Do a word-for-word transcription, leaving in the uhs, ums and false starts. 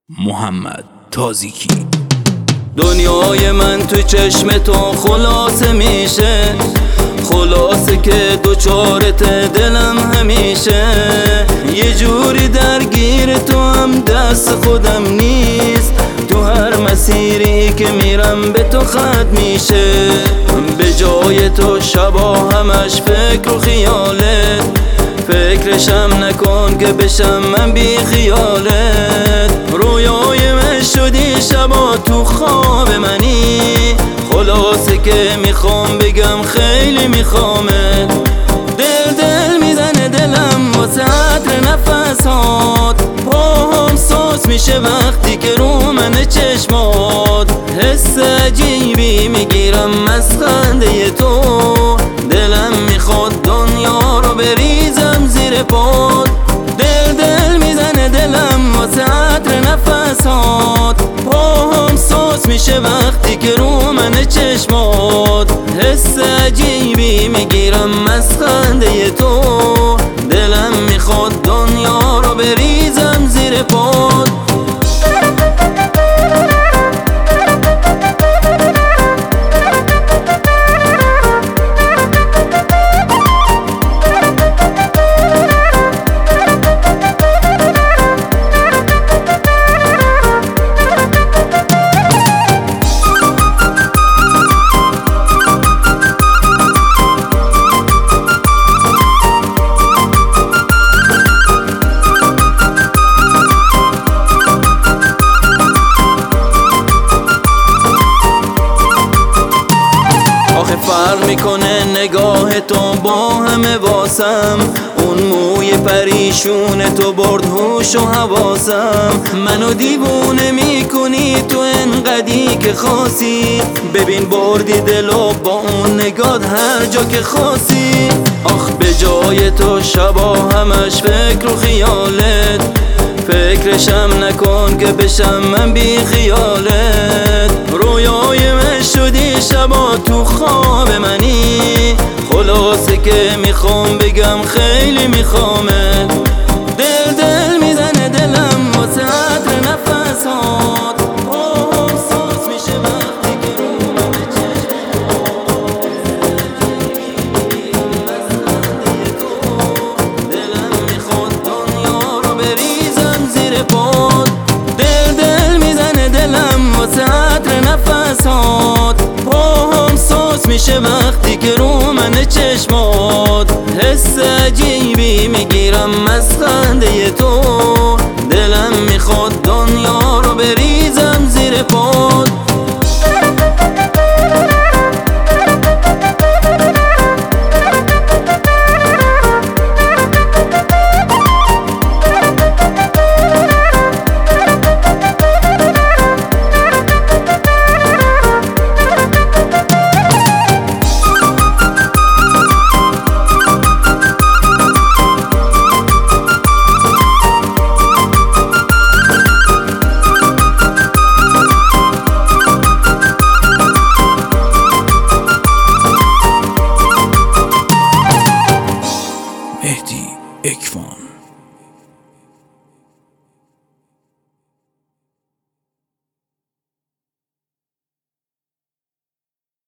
محمد تازیکی. دنیای من تو چشم تو خلاصه میشه، خلاصه که دوچارت دلم همیشه. یه جوری درگیر تو هم دست خودم نیست، تو هر مسیری که میرم به تو ختم میشه. به جای تو شبا همش فکر و خیالت، فکرشم نکن که بشم من بی خیالت. رویای من شدی شبا تو خواب منی، خلاصه که میخوام بگم خیلی میخوامت. دل دل میزنه دلم واسه عطر نفسات، پاهم سوس میشه وقتی که رو من چشمات. حس عجیبی میگیرم از خنده تو، دلم میخواد دنیا رو بریزم زیر پات. دل دل میزنه دلم واسه عطر نفسات، پاهم سوس میشه وقتی که رو من چشمات. حس عجیبی میگیرم از خنده تو، دلم میخواد دنیا رو بریزم زیر پات. فرق میکنه نگاه تو با همه واسم، اون موی پریشون تو برد هوش و حواسم. منو دیوونه میکنی تو انقدی که خاصی، ببین بردی دلو با اون نگات هر جا که خاصی. آخ به جای تو شبا همش فکر و خیالت، فکرشم نکن که بشم من بی خیالت. رویای من شدی شبا تو خواب منی، خلاصه که میخوام بگم خیلی میخوامت. دل دل میزنه دلم واسه عطر نفسات، پاهم سوس میشه وقتی که رو من چشمات. دلم میخواد دنیا رو بریزم زیر پات. دل دل میزنه دلم واسه عطر نفسات، پاهم سوس میشه وقتی که رو من چشمات. حس عجیبی میگیرم از خنده تو، دلم میخواد